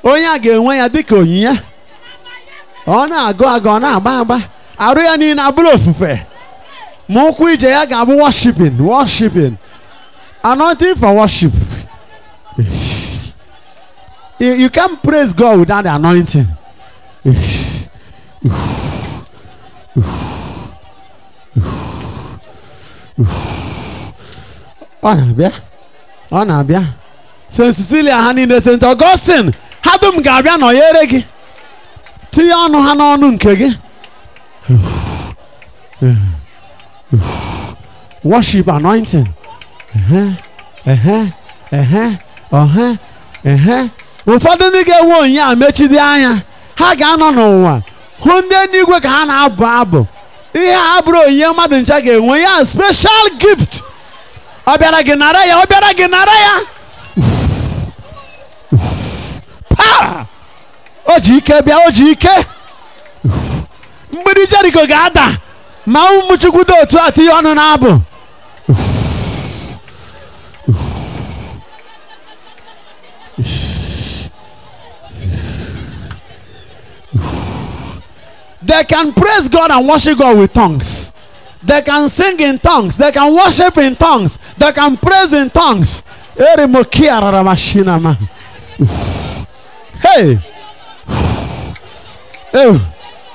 Onya ga-enwe ya dịka onyinye. Ọ na-agụ agụ, ọ na-agba agba. Arụ ya niile abụrụ ofufe. Ma ụkwụ ije ya ga-abụ worshiping. Anointing for worship. You can't praise God without the anointing. Ọ na-abịa. St. Cecilia ha niile, St. Augustine ha dum ga-abịa nọnyere gị. Tinye ọnụ ha n'ọnụ nke gị. Worship anointing. Ụfọdụ ndị ga-enwe onyinye a mechidi anya. Ha ga-anọ n'ụwa hụ ndị eluigwe ka ha na-abụ abụ. Ihe a bụrụ onyinye mmadụ ncha ga-enwe ya special gift. Ọ bịara gị nara ya, ọ bịara gị nara ya. Power! O ji ike bịa, o ji ike. Mgbidi Jericho ga-ada ma ụmụ Chukwu dị otu a tinye ọnụ n'abụ. They can praise God and worship God with tongues. They can sing in tongues. They can worship in tongues. They can praise in tongues. Hey! Oh!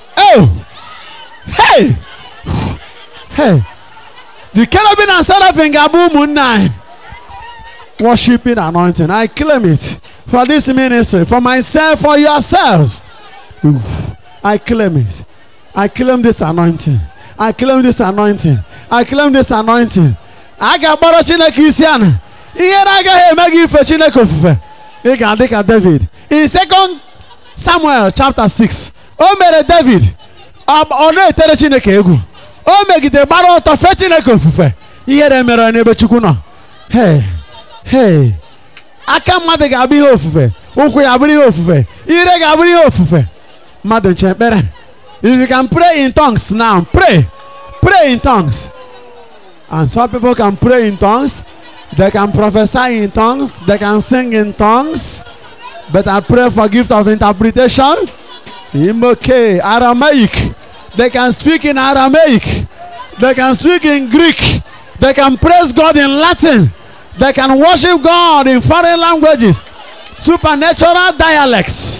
Hey! Hey! The cherubim and seraphim gabu moonlight. Worshiping anointing. I claim it for this ministry, for myself, for yourselves. I claim it. I claim this anointing. I claim this anointing. I claim this anointing. I got baro Chineke isi ana. Ihe na-agaghị eme gị ife Chineke ofufe. Ị ga-adị ka David. In 2 Samuel chapter 6, o mere David ọ na-etere Chineke egwu. O megide gbara ọtọ fe Chineke ofufe. Ihere mere n'ebe Chukwu nọ. Hey. Aka mmadụ ga-abụ ihe ofufe. Ụkwụ ya abụrụ ihe ofufe. Ire ga-abụrụ ihe ofufe. Mmadụ nche ekpere. If you can pray in tongues now, pray in tongues. And some people can pray in tongues. They can prophesy in tongues. They can sing in tongues. But I pray for gift of interpretation. Imoke, Aramaic. They can speak in Aramaic. They can speak in Greek. They can praise God in Latin. They can worship God in foreign languages. Supernatural dialects.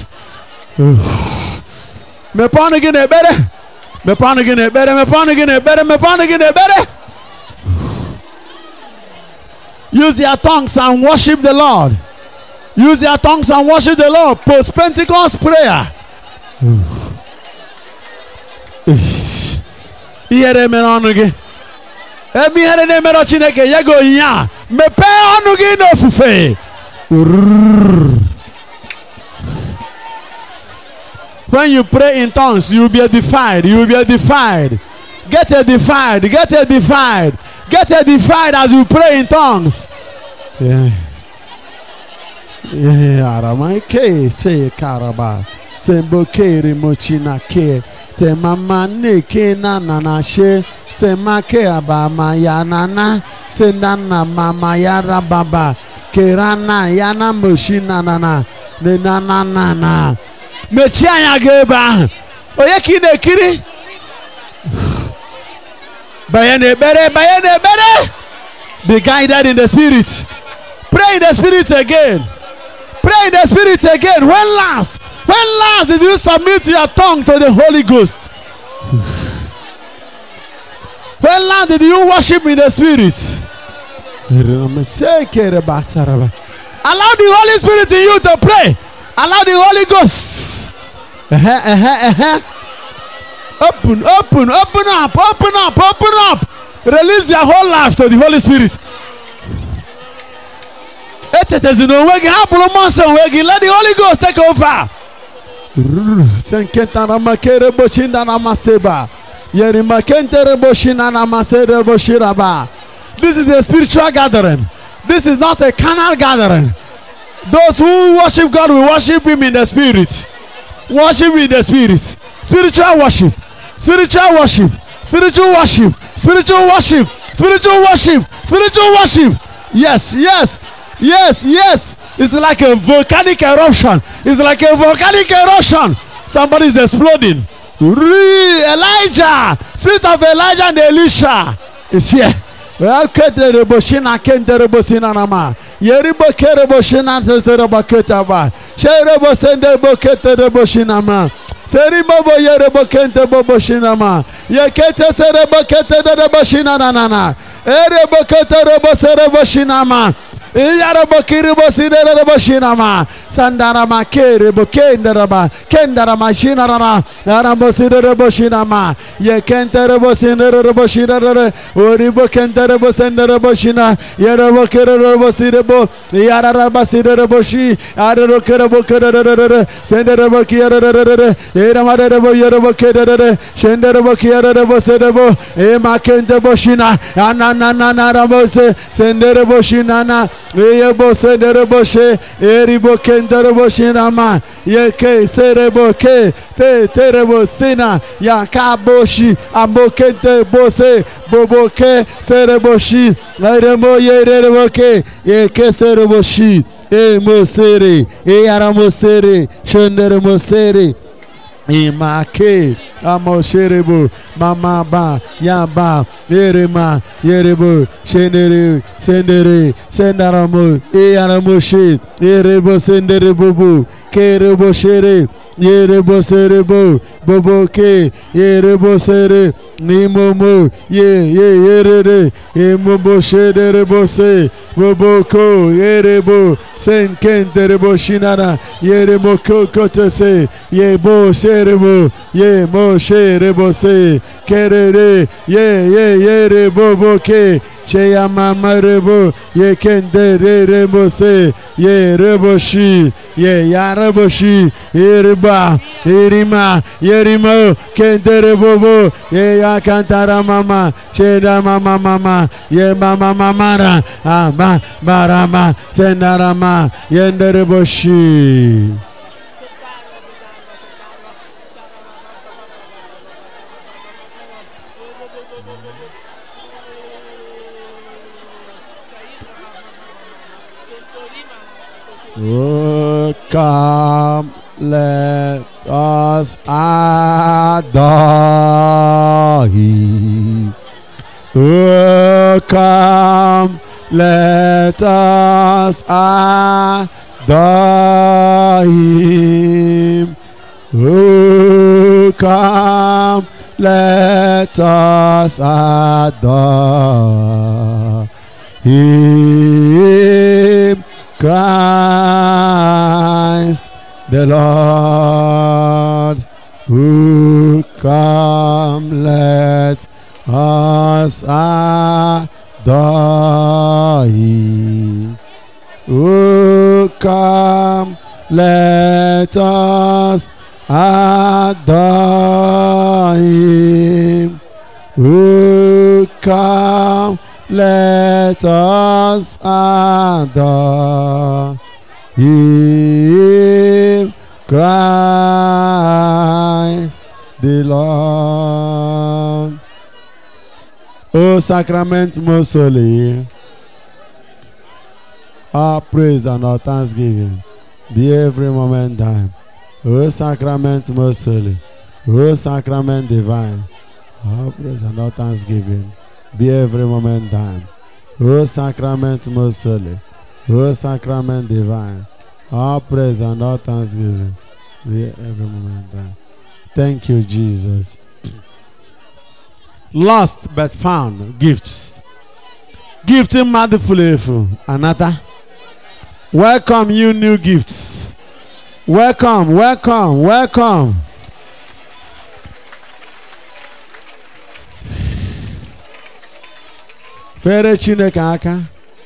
Meponu gị na-ekpere. Meponu gị na-ekpere. Meponu gị na-ekpere. Meponu gị na-ekpere. Use your tongues and worship the Lord. Use your tongues and worship the Lord. Post-Pentecost prayer. Ihere mere ọnụ gị. Ebe ihere na-emere Chineke ya go nya. Mepee ọnụ gị n'ofufe. When you pray in tongues, you will be edified. You will be edified. Get edified. Get edified. Get edified as you pray in tongues. Yeah. Aramaike say karaba. Say bokere mochina ke. Say mama ne ke na na she. Say make abama ya nana. Say nana mama ya rababa. Kerana yana mochina nana. Ne na na na na. Mechie anya gị ebe ahụ. Onye ka ị na-ekiri? Banye n'ekpere. Be guided in the spirit. Pray in the spirit again. Pray in the spirit again. When last did you submit your tongue to the Holy Ghost? When last did you worship in the spirit? Allow the Holy Spirit in you to pray. Allow the Holy Ghost. Open up. Release your whole life to the Holy Spirit. Let the Holy Ghost take over. This is a spiritual gathering. This is not a carnal gathering. Those who worship God will worship Him in the spirit. Worship in the spirit. Spiritual worship. Spiritual worship. Spiritual worship. Spiritual worship. Spiritual worship. Spiritual worship. Yes. Yes, yes. It's like a volcanic eruption. It's like a volcanic eruption. Somebody is exploding. Elijah, spirit of Elijah and Elisha is here. Kedereboshina kenderebosina nama. Yeribo kereboshina teserebaketaba. Sherebo sendebo ketereboshina ma. Seribobo yerebo kenteboboshina ma. Yekete serebo ketereboshina nanana. Erebo keterebo sereboshina ma. Yarabokiribosiraboshinama. Sandarama kerebo kendaraba. Kendarama shinarana. Yarabosiraboshinama. Yekenterebosiraboshinara. Oribo kenterebosenderaboshina. Yarabokirabosirabo. Yarabasiraboshi. Ararokerabokere. Senderabokirere. Eramarebo yerabokere. Shenderabokirebo. Emakenteboshina. Anananarabose. Senderaboshinana. Yebo sendereboshe. Eribo kendereboshinama. Yeke sereboke. Te terebosina. Yakaboshi. Amokente bose. Boboke sereboshi. Eremo yereboke. Yeke sereboshi. Emosere. Eyaramosere. Shenderemosere. Imake amosherebo mamaba yaba yerema yerebo shendere sendere sendaramo eyaramoshe yerebo senderebo kerebo shere yerebo serebo boboke yerebo sere nimomo yerere emobo shederebo se boboko yerebo senkenderebo shinara yerebo kokotese yebo serebo yemo sherebo se kerere yerebo boke Sheyamamarebo yekenderebo se yereboshi yaraboshi iriba irima yerimo kenderebo yakantara mama sheda mama ye mama mamara ama barama sendarama yendereboshi. Oh, come, let us adore Him. Oh, come, let us adore Him. Oh, come, let us adore Him. Christ the Lord, who come, let us adore Him. Who come, let us adore Him. Who come, let us adore Him, Christ the Lord. O sacrament most holy, our praise and our thanksgiving be every moment thine. O sacrament most holy, O sacrament divine, our praise and our thanksgiving be every moment thine. O sacrament most holy, O sacrament divine, all praise and all thanksgiving be every moment thine. Thank you, Jesus. Lost but found gifts. Gifting mouthful another. Welcome you new gifts. Welcome, welcome, welcome. Fere Chineke aka.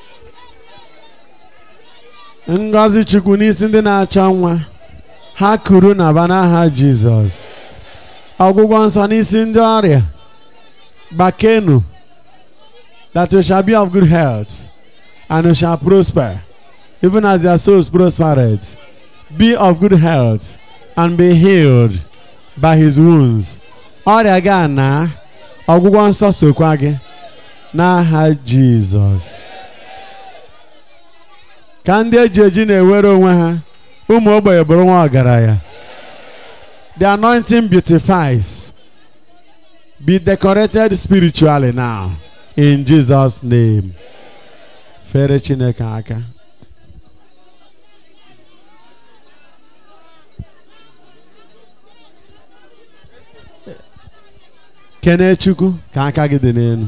Ngozi Chukwu n'isi ndị na-achọ nwa. Ha kuru na n'aha Jizọs. Ọgwụgwọ nsọ n'isi ndị ọrịa. Bakenu. That you shall be of good health and you shall prosper, even as your souls prospered. Be of good health and be healed by His wounds. Ọrịa gị na ọgwụgwọ nsọ sokwa gị n'aha Jizọs. Ka ndị eji eji na-ewere onwe ha. Ụmụ ogbenye bụrụ nwa ọgaranya. The anointing beautifies. Be decorated spiritually now. In Jesus' name. Fere Chineke aka. Kene Chukwu ka aka gị dị n'elu.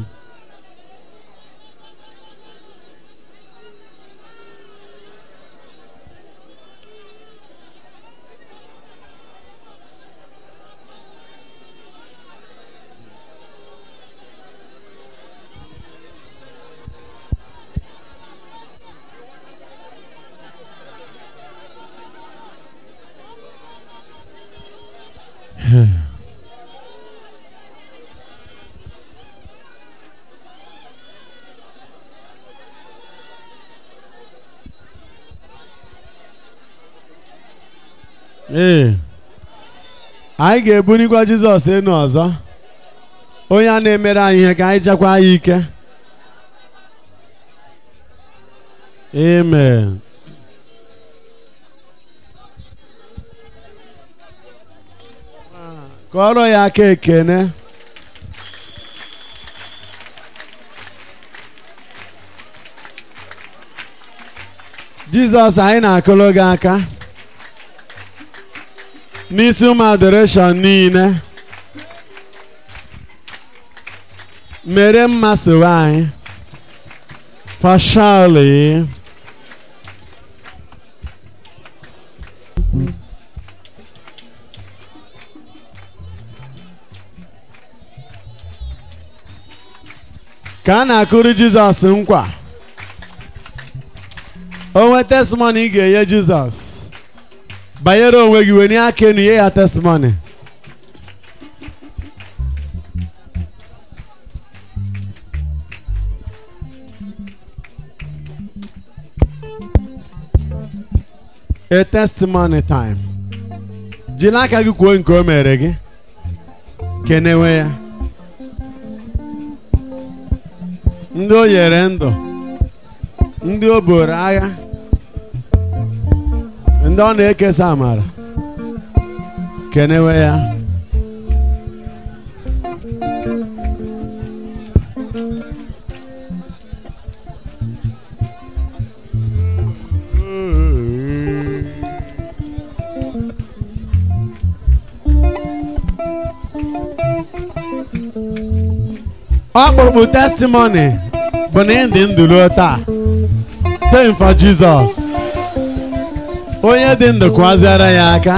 Anyị ga-ebunikwa Jizọs enu ọzọ. Onye a na-emere anyị ihe ka anyị jakwa anyị ike. Amen. Kọrọ ya aka ekene. Jizọs anyị na-akụlụ gị aka. N'isi ụmụ adoration niile. Mere mma sowe anyị. For surely ka a na-akụrụ Jizọs nkwa. Onwe testimony ị ga-enye Jizọs. Banyere onwe gị wenye aka enu nye ya testimony. A testimony time. Jiri aka gị kwuo nke o mere gị. Kenewe ya. Ndị o nyere ndụ. Ndị o boro agha. Ndị ọ na-ekesa amara. Kenewe ya. Ọkpụkpụ testimony bụ na ndị ndụ ruo taa. Time for Jesus. Onye dị ndụ kwazịara ya aka.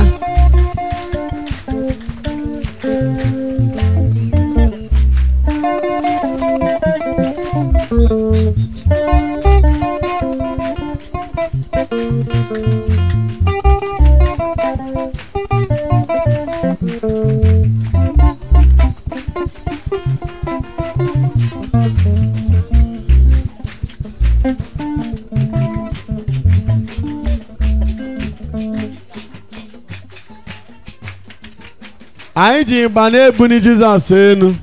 Anyị ji ịgba na-ebuni Jizọs enu.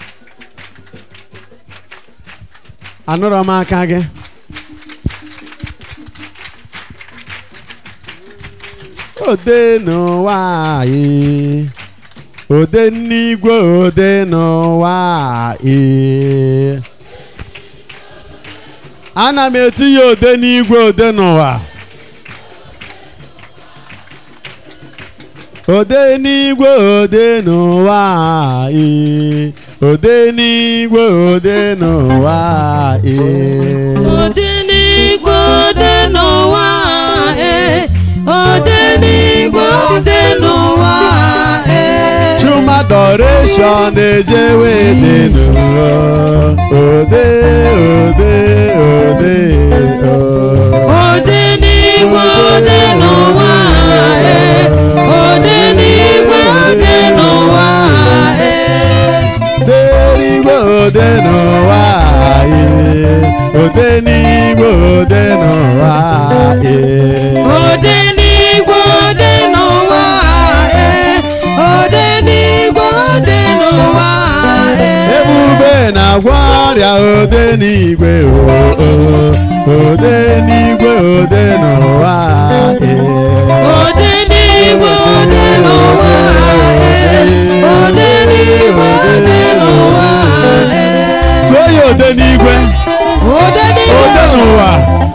Anụrụ m aka gị. Ode n'ụwa anyị. Ode n'igwe ode n'ụwa anyị. Ana m eti ya ode n'igwe ode n'ụwa. Ode n'igwe ode n'ụwa anyị. Ode n'igwe ode n'ụwa anyị. Ode n'igwe ode n'ụwa anyị. Ode n'igwe ode n'ụwa anyị. Chuma adoration ejewe dị n'ụwa. Ode ode ode ode n'igwe ode n'ụwa anyị. Ode n'igwe ode n'ụwa anyị. Ode n'ụwa anyị. Ode n'igwe ode n'ụwa anyị. Ode n'igwe ode n'ụwa anyị. Ode n'igwe ode n'ụwa anyị. Ebube na na-agwọ ọrịa ode n'igwe ode n'igwe ode n'ụwa ode n'igwe ode n'ụwa ode n'igwe ode n'ụwa tụọ ya ode n'igwe ode n'ụwa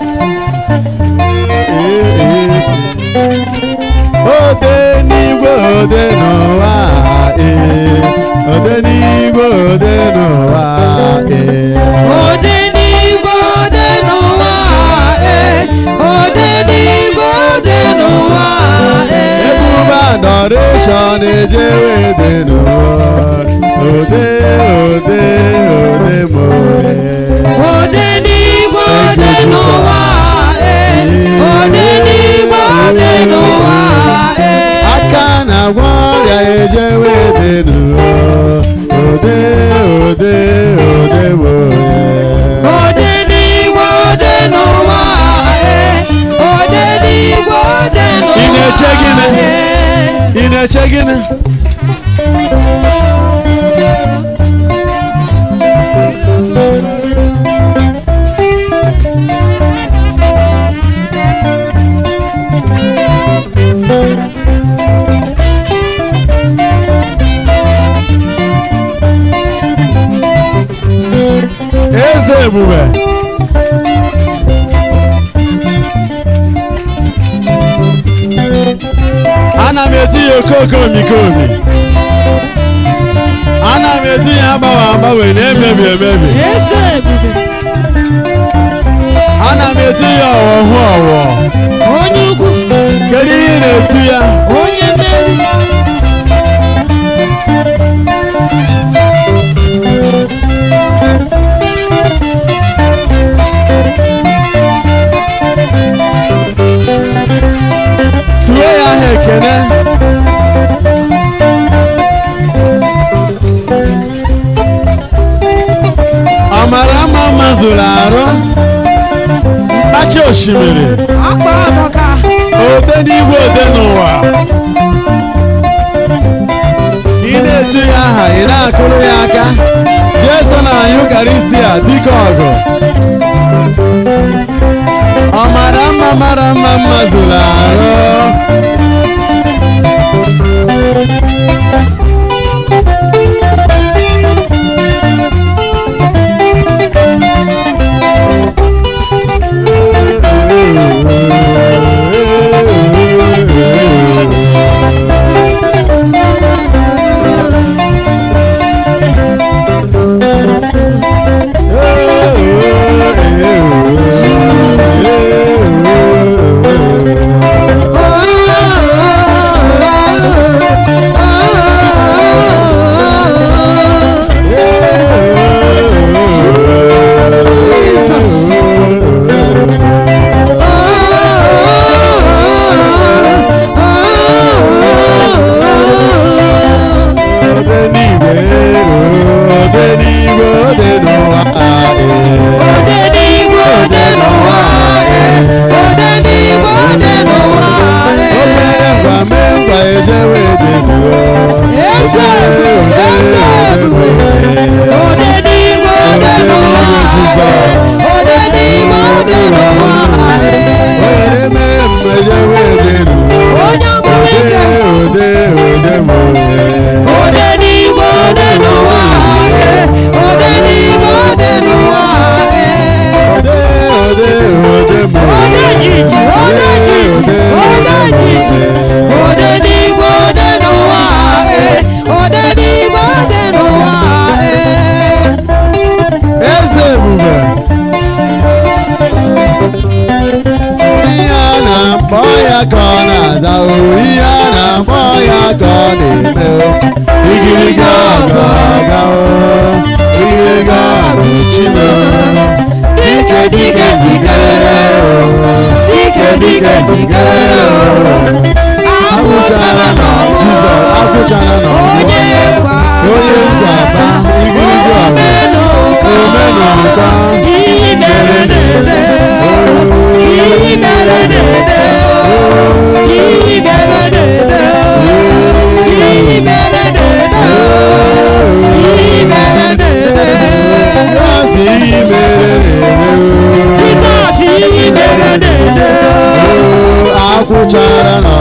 ode n'igwe ode n'ụwa ode n'igwe ode n'ụwa ode n'igwe ode n'ụwa ode n'igwe ode n'ụwa ebube adoration ejewe ode n'ụwa ode ode ode mo ode n'igwe ode n'ụwa ode n'igwe ode n'ụwa aka na-agwọ ọrịa ejewe ode n'ụwa ode ode ode mo ode n'igwe ode n'ụwa ode n'igwe ode n'ụwa ị na-eche gịnị ị na-eche gịnị eze ebube ana m eti ya okoko omikomi ana m eti ya agbanwe agbanwe na-emebi emebi eze ebube ana m eti ya ọwọhụ ọwọ onye ukwu kedu ihe ị na-eti ya onye mmeri tụọ ya aha ekene ọmara mma mma zụrụ arụ mkpachi osimiri akpa adọka ode n'igwe ode n'ụwa ị na-etu ya aha ị na-akụrụ ya aka jeso na yukaristia dike ọgụ ọ mara mma mara mma mma zụrụ arụ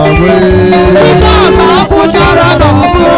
n'ọgbụ. Jizọs akwụchara n'ọgbụ.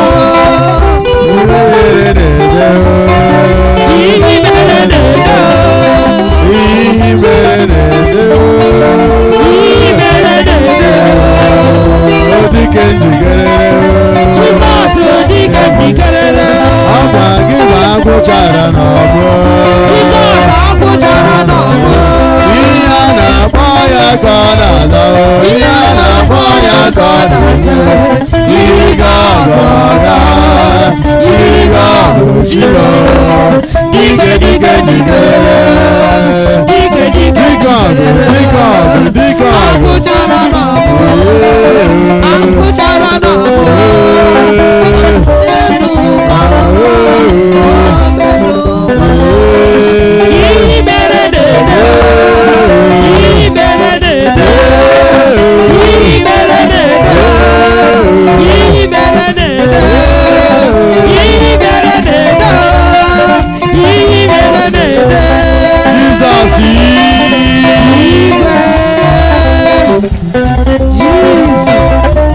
Ihe mere na-ede. Ihe mere na-ede. Ihe mere na-ede. Ihe mere na-ede. Ọ dịka njikere. Jizọs dịka njikere. Ọgba gị ma agwụchara n'ọgbụ. Jizọs akwụchara n'ọgbụ. Ihe a na-akpọ ya ka ọ na-aza. Ihe a na-akpọ ya ka ọ na-aza. Ihe ga-abụ ọga. Ihe ga-abụ chilo. Dike dike njikere. Dike dike njikere. Dike ọgụ. Dike ọgụ. Akwụchara n'ọgbụ. Akwụchara n'ọgbụ. Elu kọrọ. Ihe mere na-ede. Ihe mere na-ede. Ihe mere na-ede. Ihe mere na-ede. Ihe mere na-ede. Ihe mere na-ede. Jizọs Jesus.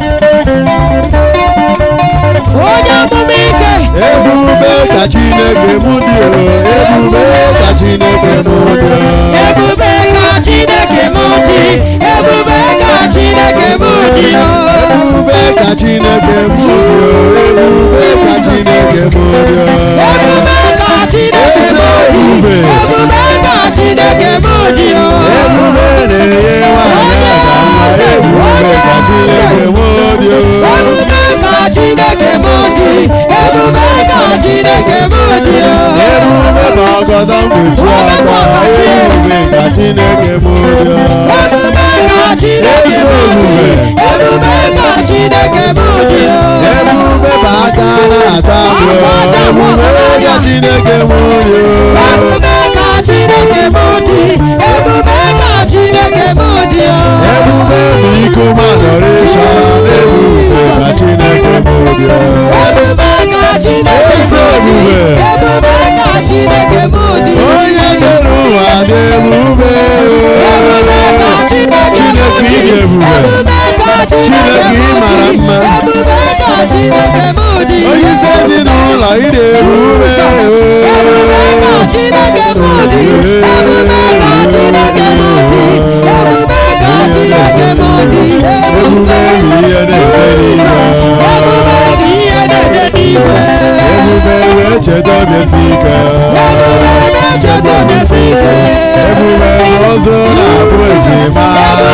Onye amụma ike. ebube ka Chineke mụ dị o. Ebube ka Chineke mụ dị o. Ebube ka Chineke mụ dị. Ebube ka Chineke mụ dị. Ebube ka Chineke mụ dị o. Ebube ka Chineke mụ dị o. Ebube ka Chineke mụ dị. Ebube ka Chineke mụ dị. Ebube na-enye nwanyị aka mma. Ebube ka Chineke mụ dị o. Ebube ka Chineke mụ dị. Ebube ka Chineke mụ dị. Ebube ma ọgọdọ mkpuchi aka. Ebube ka Chineke mụ dị o. Ebube ka Chineke mụ dị. Ebube ka Chineke mụ dị. Ebube ma aka na-ata mbụ. Ebube ka Chineke mụ dị o. Ebube ka Chineke mụ dị. Ebube ka Chineke mụ dị. Ebube bụ iko adoration. Ebube ka Chineke mụ dị o. Ebube ka Chineke mụ dị. Ebube ka Chineke mụ dị. Onye kere ụwa dị ebube. Ebube ka Chineke mụ dị. Chineke ịdị ebube. Ebube ka Chineke ị mara mma. Ebube ka Chineke mụ dị. Onye isi ezinụlọ ịdị ebube. Ebube ka Chineke mụ dị. Ebube ka Chineke mụ dị. Ebube ka Chineke mụ dị. Ebube bụ ihe na-eme n'igwe. Ebube bụ ihe na-ede n'igwe. Ebube wee cheta obiesi ike. Ebube na-echeta obiesi ike. Ebube bụ ụzọ na-abụ ejima.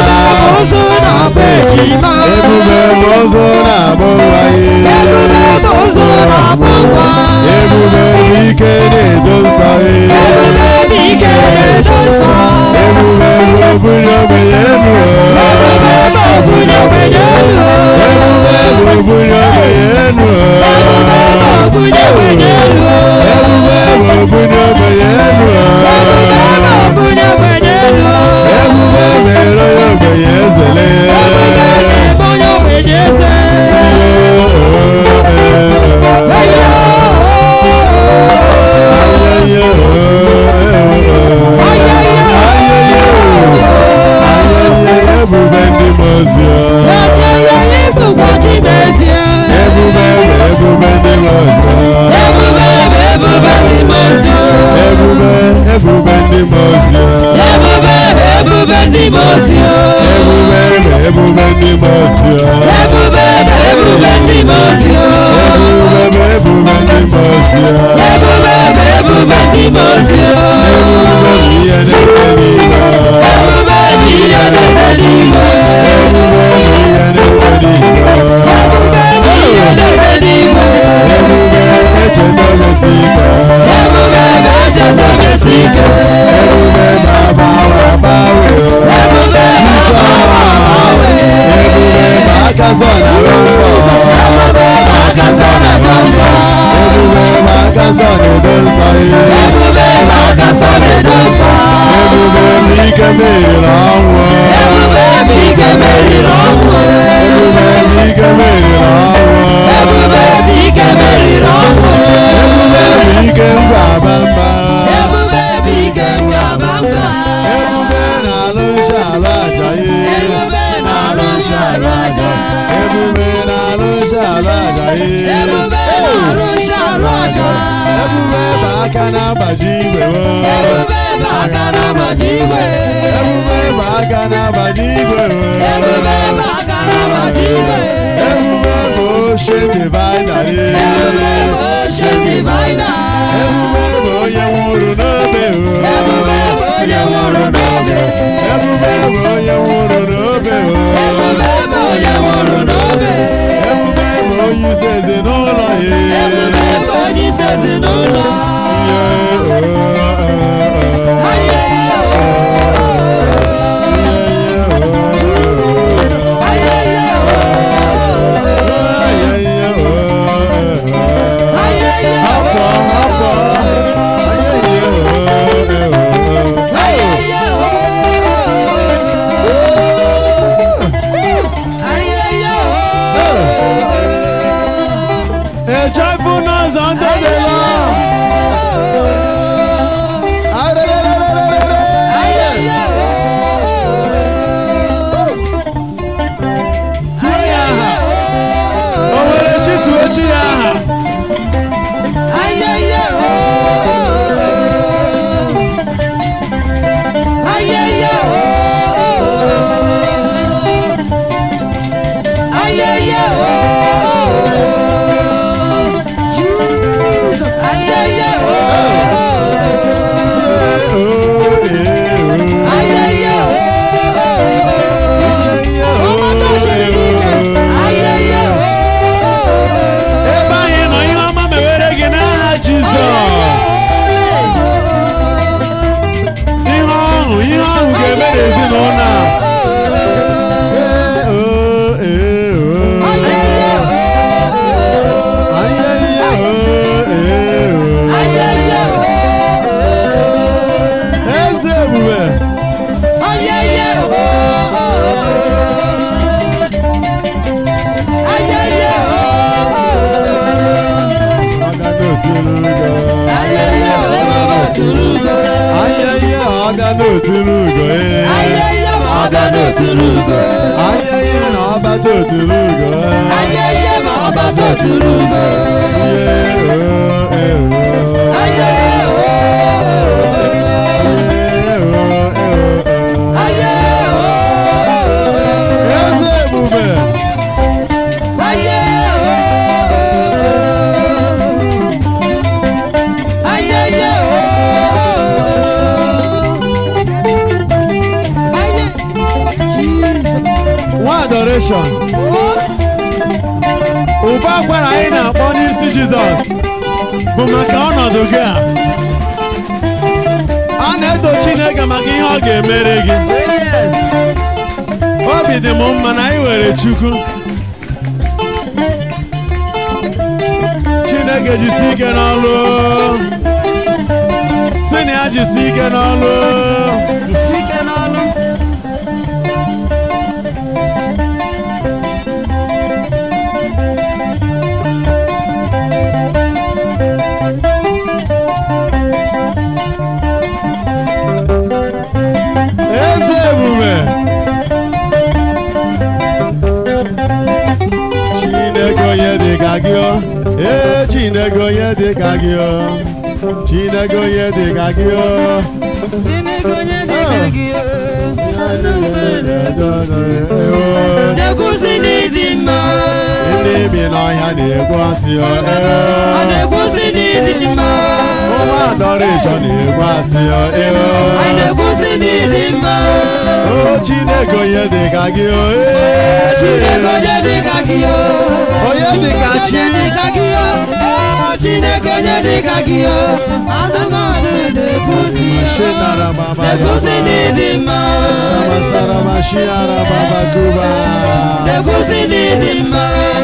Ụzọ na-abụ ejima. Ebube bụ ụzọ na-abụ nwanyị. Ebube bụ ụzọ na-abụ nwa. Ebube bụ ike na-edo nsọ. Ebube bụ ike na-edo nsọ. Ebube bụ obunye ogbenye elu. Ebube bụ obunye ogbenye elu. Ebube bụ obunye ogbenye elu. Ebube bụ obunye ogbenye elu. Ebube bụ obunye ogbenye elu. Ebube bụ obunye ogbenye elu. Ebube mere onye ogbenye ezele. Ebube na-eme onye ogbenye eze. Ebube ndị mozi. Ebube ndị mozi. Ebube bụ ebube ndị mozi. Ebube bụ ebube ndị mozi. Ebube ebube ndị mozi. Ebube bụ ebube ndị mozi. Ebube bụ ebube ndị mozi. Ebube bụ ebube ndị mozi. Ebube bụ ebube ndị mozi. Ebube bụ ebube ndị mozi. Ebube bụ ihe na-eme n'igwe. Ebube bụ ihe na-eme n'igwe. Ebube bụ ihe na-eme n'igwe. Ebube bụ ihe na-eme n'igwe. Ebube echeta obiesi ike. Ebube na-echeta obiesi ike. Ebube na-agbanwe agbanwe. Ebube na-agbanwe. Ebube na-akasọ na mbọ. Ebube na-akasọ na mbọ. Ebube na-akasọ na-edo nsọ. Ebube na-akasọ na-edo nsọ. Ebube bụ ike meriri ọnwụ. Ebube bụ ike meriri ọnwụ. Ebube bụ ike meriri ọnwụ. Ebube bụ ike meriri ọnwụ. Ebube bụ ike ngwa aba mba. Ebube bụ ike ngwa aba mba. Ebube na-alụ nsọ alụ aja. Ebube na-alụ nsọ alụ aja. Ebube na-arụcha arụ aja. Ebube bụ aka na-agbaji igwe. Ebube bụ aka na-agbaji igwe. Ebube bụ aka na-agbaji igwe. Ebube bụ aka na-agbaji igwe. Ebube bụ ocean divider. Ebube bụ ocean divider. Ebube bụ onye nwụrụ n'obe. Ebube bụ onye nwụrụ n'obe. Ebube bụ onye nwụrụ n'obe. Ebube bụ onye nwụrụ n'obe. Ebube bụ onye isi ezinụlọ ya. Ebube bụ onye isi ezinụlọ. A joyful noise unto the Lord. Tue ya aha. O nwere chi tue chi ya aha. Ebe anyị nọ ihe ọma mewere gị n'aha Jizọs. Ihe ọṅụ ga-eme n'ezinụlọ a. Eze ebube. Ayẹyẹ ọ̀gá n'òtúrú ugo. Ayẹyẹ ọba tó turu ugo. Ayẹyẹ na ọba tó tụrụ ugo. Ayẹyẹ ma ọba tó turu ugo. Ayẹyẹ o. Ayẹyẹ o. Eze ebube. Ayẹyẹ o. Ayẹyẹ o. Jesus. One adoration. Ụba akwara anyị na-akpọ n'isi Jizọs bụ maka ọnọdụ gị a. A na-eto Chineke maka ihe ọ ga-emere gị. Yes. Obi dị m mma na anyị were Chukwu. Chineke jisi ike n'ọlụ. Sị na ya jisi ike n'ọlụ. Isi ike n'ọlụ. Eze ebube. Chineke onye dị ka gị o. Ee, Chineke onye dị ka gị o. Chineke onye dị ka gị o. Chineke onye dị ka gị o. Na-ekwusi n'ịdị mma. Ndị bi n'ọhịa na-ekwu asị o. Ọ na-ekwusi n'ịdị mma. Ụmụ adoration na-ekwu asị o. Anyị na-ekwusi n'ịdị mma. O Chineke onye dị ka gị o. Chineke onye dị ka gị o. Onye dị ka chi. Onye dị ka gị o. Chineke onye dị ka gị o. Anụmanụ na-ekwusi na-ekwusi n'ịdị mma. Masara mashiara baba kuba. Na-ekwusi n'ịdị mma.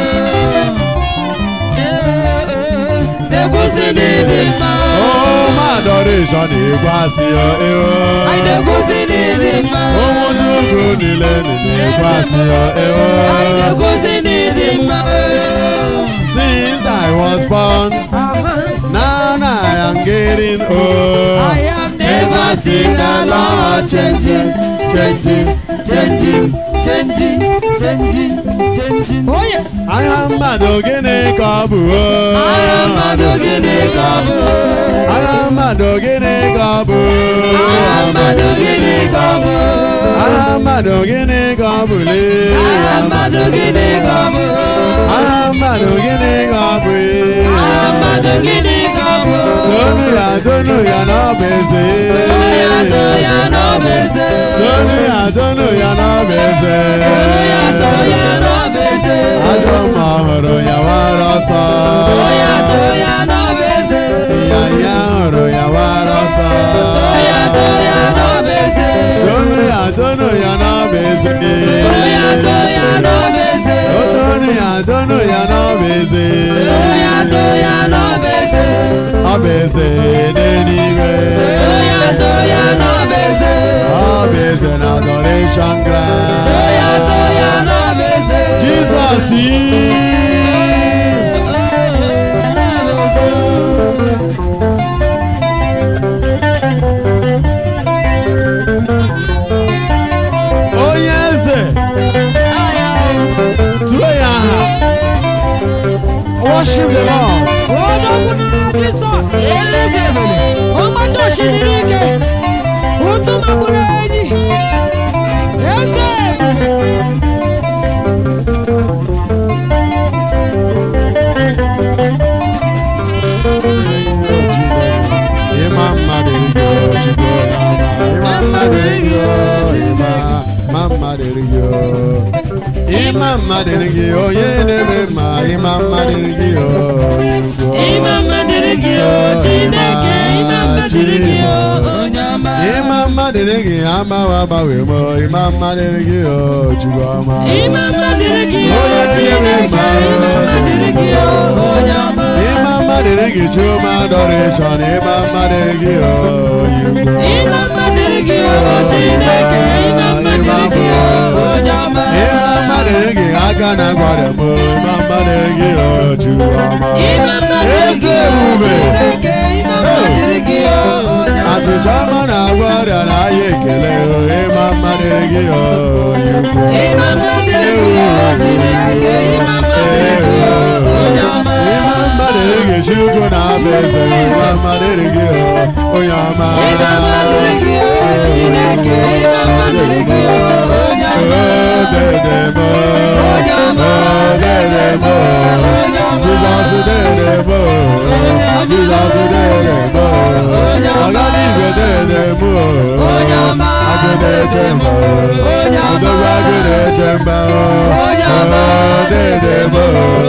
Na-ekwusi n'ịdị mma. Oh, my adoration na-ekwu asị o. Anyị na-ekwusi n'ịdị mma. Ụmụ Chukwu niile na-ekwu asị o. Anyị na-ekwusi n'ịdị mma. Since I was born, now I am getting old. I have never seen the Lord changing, changing, changing, changing, changing, changing. Oh yes. Agha mmadụ gịnị ka bụ agha mmadụ gịnị ka ọ bụ agha mmadụ gịnị ka ọ bụ agha mmadụ gịnị ka ọ bụ agha mmadụ gịnị ka ọ bụ lee agha mmadụ gịnị ka ọ bụ agha mmadụ gịnị ka ọ bụ agha mmadụ gịnị ka ọ bụ tonu ya n'ọbụ eze too ya n'ọbụ eze tonu ya n'ọbụ eze too ya n'ọbụ eze ajọ mma hụrụ ya wara ọsọ too ya n'ọbụ eze ya hụrụ ya wara ọsọ too ya n'ọbụ eze tonu ya n'ọbụ eze too ya n'ọbụ eze tonu ya n'ọbụ eze ya n'ọbụ eze ọ bụ eze n'eluigwe too ya n'ọbụ eze ọ bụ eze na adoration ground too ya n'ọbụ eze Jesus onye eze tuo ya aha worship the Lord Jizọs ọgbata osimiri ike ụtụ magburu enyi eze ịma mmadụ ego chigbo ịma mmadụ ego ịma mmadụ ego ịma mmadụ ego onye na-eme mma ịma mmadụ ego ịma mmadụ gị Chineke ịma mmadụ gị onye ọma ịma mmadụ ego amaghị agbanwe m ịma mmadụ ego chigbo ọma ịma mmadụ gị Chineke ịma mmadụ gị onye ọma ịma mmadụ ego chioma adoration ịma mmadụ ego ịma mmadụ gị Chineke ịma mmadụ gị onye ọma ịma mmadụ ego aka na gwara m ịma mmadụ ego chigbo ọma ịma mmadụ eze ebube Chineke ịma mmadụ gị onye ọma achịcha ọma na-agwa ọrịa na ahịa ekele ịma mmadụ ego ịma mmadụ gị Chineke ịma mmadụ gị onye ọma ịma mmadụ ego chukwu na-abụ eze ịma mmadụ ego onye ọma ịma mmadụ gị Chineke ịma mmadụ gị onye ọma dedemo onye ọma dedemo onye ọma Jizọs dedemo Jizọs dedemo ọganibe dedemo onye ọma agụda echemba onye ọma odogwu agụda echemba onye ọma dedemo